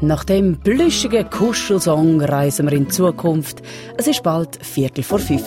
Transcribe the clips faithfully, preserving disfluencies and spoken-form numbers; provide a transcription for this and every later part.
Nach dem plüschigen Kuschelsong reisen wir in die Zukunft. Es ist bald Viertel vor fünf.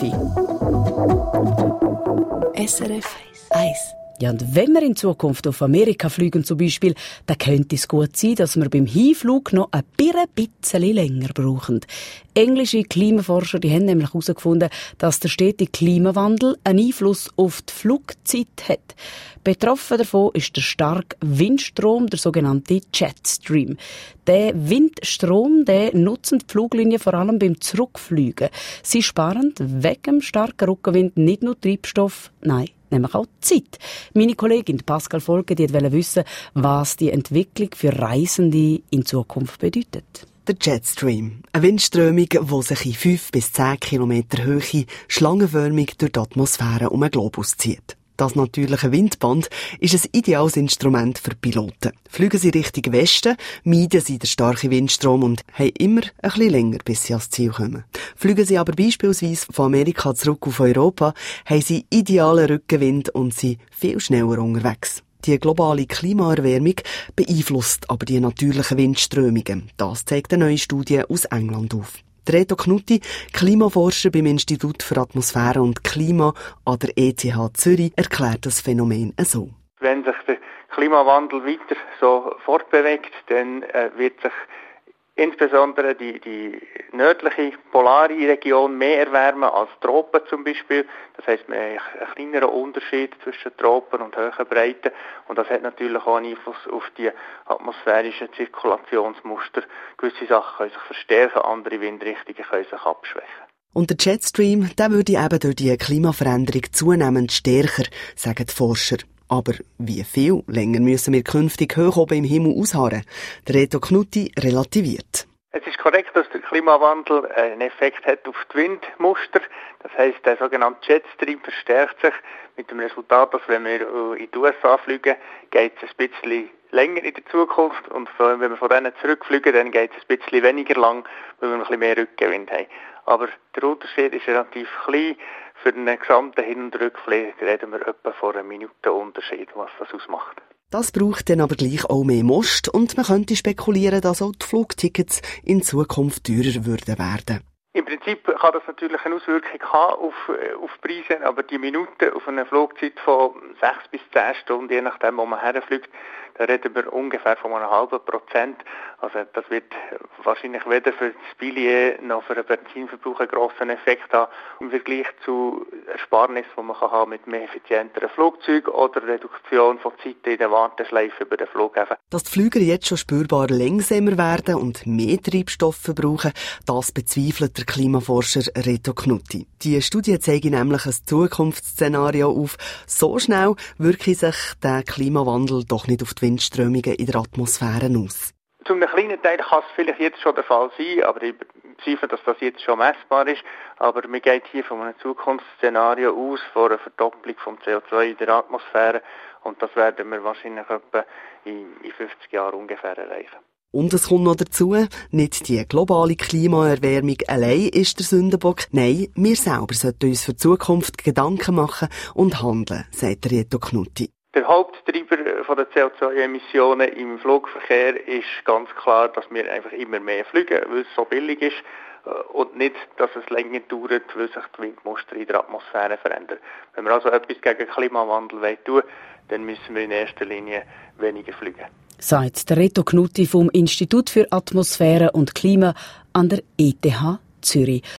S R F eins. Ja, und wenn wir in Zukunft auf Amerika fliegen zum Beispiel, dann könnte es gut sein, dass wir beim Hinflug noch ein bisschen länger brauchen. Englische Klimaforscher die haben nämlich herausgefunden, dass der stetige Klimawandel einen Einfluss auf die Flugzeit hat. Betroffen davon ist der starke Windstrom, der sogenannte Jetstream. Der Windstrom, der nutzen die Fluglinien vor allem beim Zurückfliegen. Sie sparen wegen dem starken Rückenwind nicht nur Treibstoff, nein, nämlich auch Zeit. Meine Kollegin Pascal Volke, die wollte wissen, was die Entwicklung für Reisende in Zukunft bedeutet. Der Jetstream, eine Windströmung, die sich in fünf bis zehn Kilometer Höhe schlangenförmig durch die Atmosphäre um einen Globus zieht. Das natürliche Windband ist ein ideales Instrument für Piloten. Fliegen sie Richtung Westen, meiden sie den starken Windstrom und haben immer ein bisschen länger, bis sie ans Ziel kommen. Fliegen sie aber beispielsweise von Amerika zurück auf Europa, haben sie idealen Rückenwind und sind viel schneller unterwegs. Die globale Klimaerwärmung beeinflusst aber die natürlichen Windströmungen. Das zeigt eine neue Studie aus England auf. Reto Knutti, Klimaforscher beim Institut für Atmosphäre und Klima an der E T H Zürich, erklärt das Phänomen so. Wenn sich der Klimawandel weiter so fortbewegt, dann äh, wird sich insbesondere die, die nördliche polare Region mehr erwärmen als Tropen zum Beispiel. Das heisst, man hat einen kleineren Unterschied zwischen Tropen und hohen Breiten. Und das hat natürlich auch einen Einfluss auf die atmosphärischen Zirkulationsmuster. Gewisse Sachen können sich verstärken, andere Windrichtungen können sich abschwächen. Und der Jetstream, der würde eben durch die Klimaveränderung zunehmend stärker, sagen die Forscher. Aber wie viel länger müssen wir künftig hoch oben im Himmel ausharren? Der Reto Knutti relativiert. Es ist korrekt, dass der Klimawandel einen Effekt hat auf die Windmuster. Das heisst, der sogenannte Jetstream verstärkt sich mit dem Resultat, dass wenn wir in die U S A fliegen, geht es ein bisschen länger in der Zukunft. Und wenn wir von denen zurückfliegen, dann geht es ein bisschen weniger lang, weil wir ein bisschen mehr Rückenwind haben. Aber der Unterschied ist relativ klein. Für den gesamten Hin- und Rückflug reden wir etwa von einer Minute Unterschied, was das ausmacht. Das braucht dann aber gleich auch mehr Most und man könnte spekulieren, dass auch die Flugtickets in Zukunft teurer würden werden. Im Prinzip kann das natürlich eine Auswirkung haben auf, auf Preise, aber die Minuten auf einer Flugzeit von sechs bis zehn Stunden, je nachdem, wo man herfliegt, da reden wir ungefähr von einem halben Prozent. Also das wird wahrscheinlich weder für das Billet noch für den Benzinverbrauch einen grossen Effekt haben im Vergleich zu Ersparnis, die man kann haben mit mehr effizienteren Flugzeugen oder Reduktion von Zeiten in der Warteschleife über den Flughäfen. Dass die Flüger jetzt schon spürbar langsamer werden und mehr Treibstoff verbrauchen, das bezweifelt der Klimaforscher Reto Knutti. Die Studie zeigt nämlich ein Zukunftsszenario auf. So schnell wirke sich der Klimawandel doch nicht auf die Windströmungen in der Atmosphäre aus. Zu einem kleinen Teil kann es vielleicht jetzt schon der Fall sein, aber ich bezweifle, dass das jetzt schon messbar ist. Aber man geht hier von einem Zukunftsszenario aus, von einer Verdopplung vom C O zwei in der Atmosphäre. Und das werden wir wahrscheinlich etwa in fünfzig Jahren ungefähr erreichen. Und es kommt noch dazu, nicht die globale Klimaerwärmung allein ist der Sündenbock. Nein, wir selber sollten uns für die Zukunft Gedanken machen und handeln, sagt Reto Knutti. Der Haupttreiber von der C O zwei Emissionen im Flugverkehr ist ganz klar, dass wir einfach immer mehr fliegen, weil es so billig ist und nicht, dass es länger dauert, weil sich die Windmuster in der Atmosphäre verändern. Wenn wir also etwas gegen den Klimawandel tun wollen, dann müssen wir in erster Linie weniger fliegen. Sagt der Reto Knutti vom Institut für Atmosphäre und Klima an der E T H Zürich.